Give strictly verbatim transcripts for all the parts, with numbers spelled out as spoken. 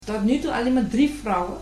Tot nu toe alleen maar drie vrouwen.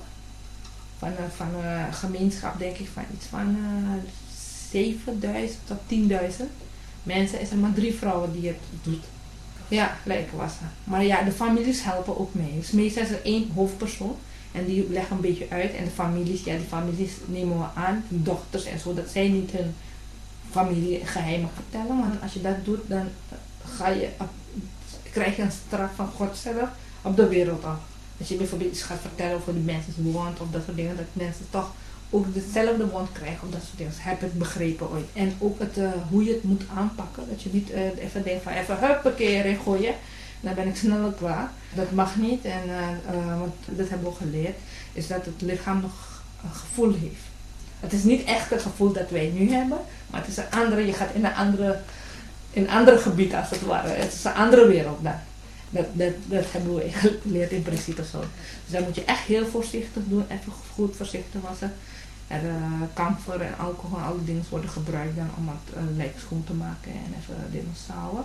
Van een, van een gemeenschap denk ik van iets van uh, zevenduizend tot tienduizend mensen. Is er maar drie vrouwen die het doet. Ja, lijkwassen. Maar ja, de families helpen ook mee. Dus meestal is er één hoofdpersoon. En die leggen een beetje uit. En de families, ja, die families nemen we aan. Die dochters en zo. Dat zij niet hun familiegeheimen vertellen. Want als je dat doet, dan ga je, krijg je een straf van God zelf op de wereld af. Als je bijvoorbeeld iets gaat vertellen over de mensen's wond of dat soort dingen. Dat mensen toch ook dezelfde wond krijgen of dat soort dingen. Dus heb het begrepen ooit. En ook het, uh, hoe je het moet aanpakken. Dat je niet uh, even denkt van even huppakee erin gooien. Dan ben ik sneller klaar. Dat mag niet. En uh, uh, want dat hebben we geleerd. Is dat het lichaam nog een gevoel heeft. Het is niet echt het gevoel dat wij nu hebben. Maar het is een andere. Je gaat in een andere, in een andere gebied als het ware. Het is een andere wereld dan. Dat, dat, dat hebben we geleerd in principe zo. Dus dan moet je echt heel voorzichtig doen. Even goed voorzichtig wassen. Er uh, kamfer en alcohol en alle dingen worden gebruikt dan om het uh, lijk schoon te maken en even dingen stouwen.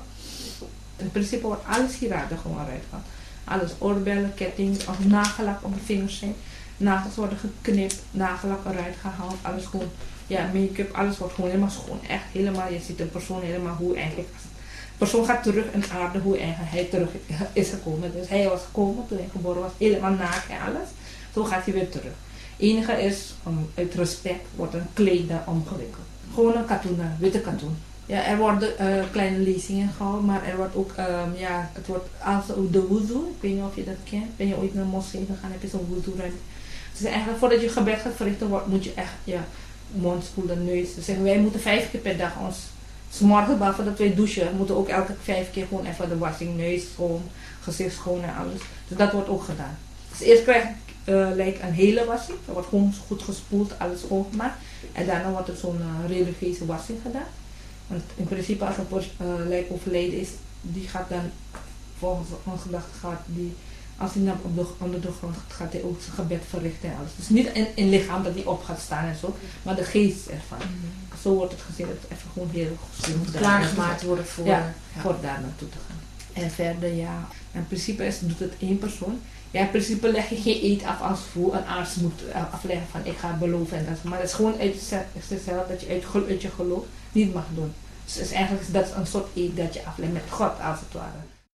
In principe wordt alles hieruit er gewoon eruit gehaald. Alles, oorbellen, ketting, of nagellak op de vingers zijn. Nagels worden geknipt, nagellak eruit gehaald, alles gewoon. Ja, make-up, alles wordt gewoon helemaal schoon. Echt helemaal, je ziet de persoon helemaal hoe eigenlijk. De persoon gaat terug in aarde hoe eigenlijk hij terug is gekomen. Dus hij was gekomen toen hij geboren was, helemaal naakt en alles. Zo gaat hij weer terug. Het enige is, um, uit respect, wordt een kleed daar omgewikkeld. Gewoon een katoen, een witte katoen. Ja, er worden uh, kleine lezingen gehouden, maar er wordt ook, um, ja, het wordt als de wudu. Ik weet niet of je dat kent. Ben je ooit naar een moskee gegaan, heb je zo'n wudu ruimte. Dus eigenlijk voordat je gebed gaat verrichten, wordt, moet je echt, ja, mond spoelen, neus. Dus zeggen wij moeten vijf keer per dag ons, 's morgens behalve dat wij douchen, moeten ook elke vijf keer gewoon even de wassing, neus schoon, gezicht schoon en alles. Dus dat wordt ook gedaan. Dus eerst krijg ik uh, like een hele wassing. Er wordt gewoon goed gespoeld, alles schoongemaakt. En daarna wordt er zo'n uh, religieuze wassing gedaan. Want in principe als een uh, lijk overleden is, die gaat dan volgens ons gedachte gaat die, als hij dan op de, onder de grond gaat, gaat hij ook zijn gebed verrichten en alles. Dus niet in, in lichaam dat hij op gaat staan en zo, maar de geest ervan. Mm-hmm. Zo wordt het gezien dat het even gewoon heel goed moet klaargemaakt worden voor, ja, ja. voor daar naartoe te gaan. En verder ja, in principe is, doet het één persoon. Ja, in principe leg je geen eet af als hoe een arts moet afleggen van ik ga beloven en dat. Maar het is gewoon uit zichzelf dat je uit, uit je geloof niet mag doen. Dus is eigenlijk dat is een soort eet dat je aflegt met God als het ware.